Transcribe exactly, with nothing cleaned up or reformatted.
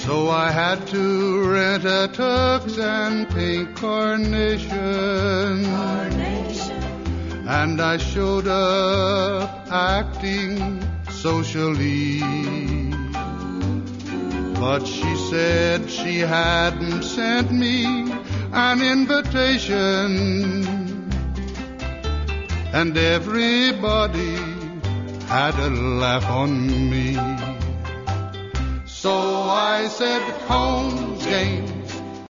So I had to rent a tux and pink carnation. Carnation. And I showed up acting socially. But she said she hadn't sent me an invitation. And everybody had a laugh on me. So I said, Holmes, Jane,